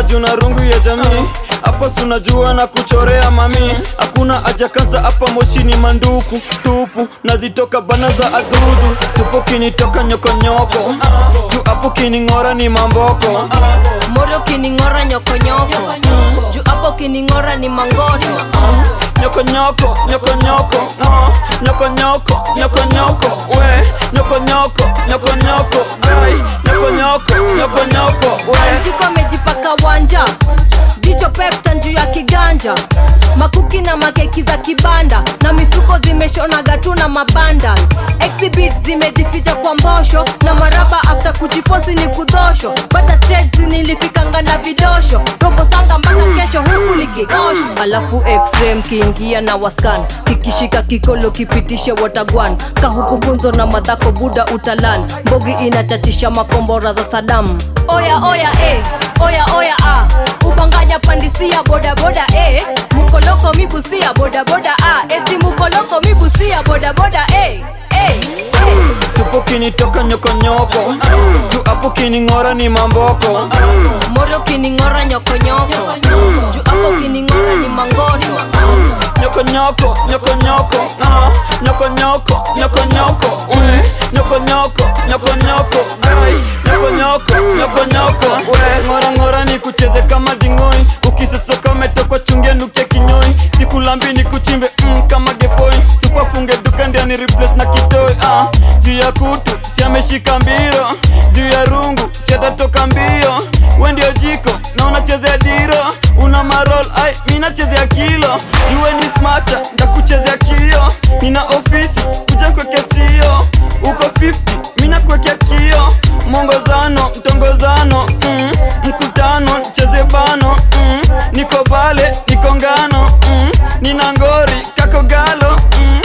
choma juna rungu ya jamii. Hapa sunajua na kuchorea mami. Hakuna ajakasa hapa moshini manduku tupu. Nazitoka bana za adudu. Supo kinitoka nyoko nyoko. Juu hapo kiningora ni mamboko. Moro kiningora nyoko nyoko. Juu hapo kiningora ni mangoto. Nyoko nyoko, nyoko nyoko. Nyoko nyoko, nyoko nyoko. We, nyoko nyoko, nyoko nyoko. Ay, nyoko nyoko, nyoko nyoko. We, Anjiko amejipaka wanja. Jicho pepta njuu ya kiganja. Makuki na makeki za kibanda. Na mifuko zimeshona gatu na mabanda. Exhibit zimejificha kwa mbosho. Na maraba after kujiposi ni kudosho. Bata tracks nilifikanga na vidosho. Robo sanga mpaka kesho huku likikosho. Alafu x-ray kiingia na waskan. Kikishika kikolo kipitishe watagwan. Kahuku funzo na madhako buda utalan. Mbogi inatatisha makombora za Saddam. Oya oya oya oya Ubanganya pandisia boda boda Mukoloko mibusia boda boda Eti mukoloko mibusia boda boda Supo kinitoka nyoko nyoko. Juu hapo kiningora ni mamboko. Moro kiningora nyoko nyoko. Juu hapo kiningora ni mangoto. Nyoko nyoko, nyoko nyoko. Nyoko nyoko, nyoko nyoko. Nyoko nyoko, nyoko nyoko. Ay, nyoko nyoko, nyoko nyoko. Ngora ngora ni kucheze kama dingoi. Ukisosoka umetokwa chungia nukia kinyoi. Sikulambi ni kuchimbe kama gefoi. Supa funge duka ndia ni replace na kitoi. Juu ya kutu, si ameshika mbiro. Juu ya rungu, si atatoka mbio. We ndio jiko, na unachezea diro. Una marol, ay, mina chezea kilo. Juwe ni smarta, nda kuchezea kio. Nina ofisi, kuja kwekea sio. Uko 50, mina kwekea kio. Mongozano, mtongozano, mkutano, cheze bano, niko bale, niko ngano, nina ngori, kako galo,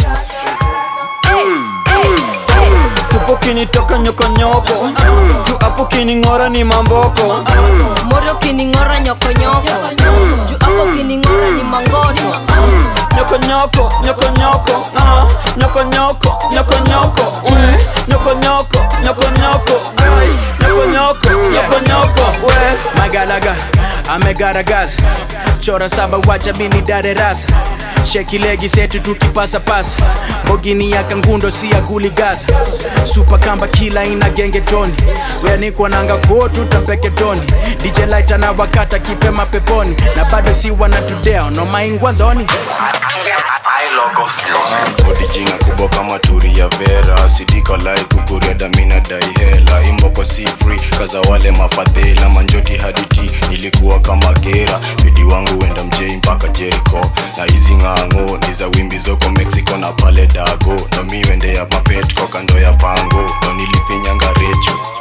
Supo kinitoka nyoko nyoko. Juu hapo kiningora ni mamboko. Moro kiningora nyoko nyoko. Juu hapo kiningora ni mangoto. Nyoko nyoko, nyoko nyoko. Nyoko nyoko, nyoko nyoko. Nyoko nyoko, nyoko nyoko. Ay, nyoko nyoko, nyoko nyoko. We, Magalaga, amegaragaza. Chora saba wacha mini dare rasa. Sheki legi setu tukipasa pasa. Bogini ya kangundo si ya guligaza. Super kamba kila ina genge toni. Wea nikuwa nanga kuotu tapeke toni. DJ Lighter na wakata kipema peponi. Na bado si wanatudeo no maingwa ndoni. Odijina kubwa kama turi ya vera. Sidika lai kukuria damina dai hela. Imboko si free, kaza wale mafadhela. Manjoti haditi, nilikuwa kama gera. Bidi wangu wenda mjei mpaka Jericho. Na hizi ngango, niza wimbi zoko Mexico na pale dago. No mi wende ya mapet kwa kando ya pango. No nilifinyanga recho.